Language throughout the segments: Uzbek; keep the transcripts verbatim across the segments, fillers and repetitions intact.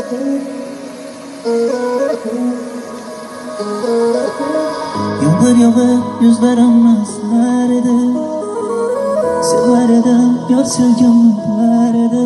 Yomg'ir yog'ib yuzlarimni silar edi, sevar edim yor sevgimlar edi.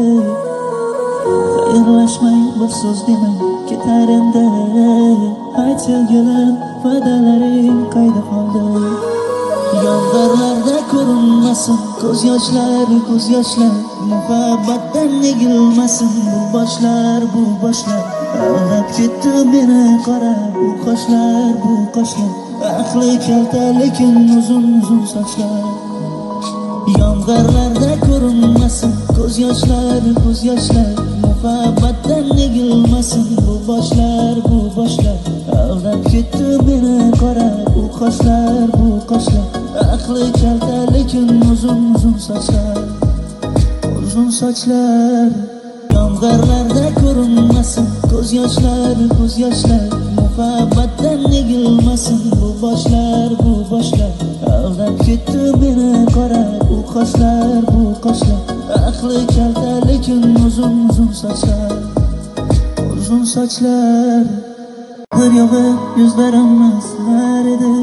Xayrlashmay bir so'z demay ketar endi. Ayt sevgilim, va'dalaring qayda qoldi? Yomg'irlarda ko'rinmasin ko'z yoshlar, ko'z yoshlar. Muhabbatdan negilmasin bu boshlar, bu boshlar. Aldab ketdi meni qora bu qoshlar, bu qoshlar. Aqli kalta lekin uzun uzun sochlar. Yomg'irlarda ko'rinmasin ko'z yoshlar, ko'z yoshlar. Muhabbatdan negilmasin bu boshlar, bu boshlar. Aldab ketdi meni qora bu qoshlar, bu qoshlar. Aqli kalta lekin uzun uzun sochlar, uzun sochlar. Yomg'irlarda ko'rinmasin ko'z yoshlar, ko'z yoshlar. Muhabbatdan negilmasin bu boshlar, bu boshlar. Aldab ketdi meni qora bu qoshlar, bu qoshlar. Aqli kalta lekin uzun uzun sochlar, uzun sochlar. Bir yog'ib yuzlarimni silar edi,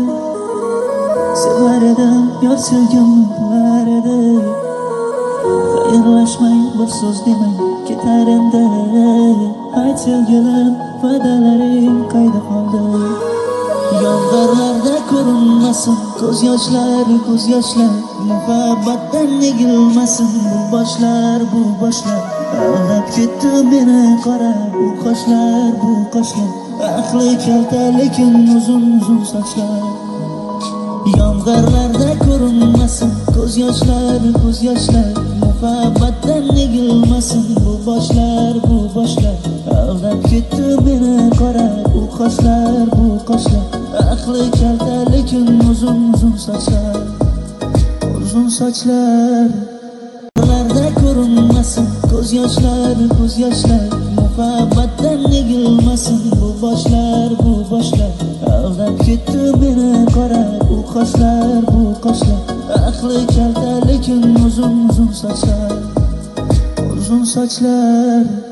sevar edim yor sevgimlar edi. Xayrlashmay bir so'z demay ketar endi. Ayt sevgilim, va'dalaring qayda qoldi? Yomg'irlarda ko'rinmasin ko'z yoshlar, ko'z yoshlar. Muhabbatdan negilmasin bu boshlar, bu boshlar. Aldab ketdi meni qora bu qoshlar, bu qoshlar. Aqli kalta lekin uzun uzun sochlar. Yomg'irlarda ko'rinmasin ko'z yoshlar, ko'z yoshlar. Muhabbatdan negilmasin bu boshlar, bu boshlar. Aldab ketdi meni qora bu qoshlar, bu qoshlar. Aqli kalta lekin uzun uzun sochlar, uzun sochlar. Yomg'irlarda ko'rinmasin ko'z yoshlar, ko'z yoshlar. Muhabbatdan negilmasin bu boshlar, bu boshlar. Aldab ketdi meni qora bu qoshlar, bu qoshlar. Aqli kalta lekin uzun uzun sochlar, uzun sochlar.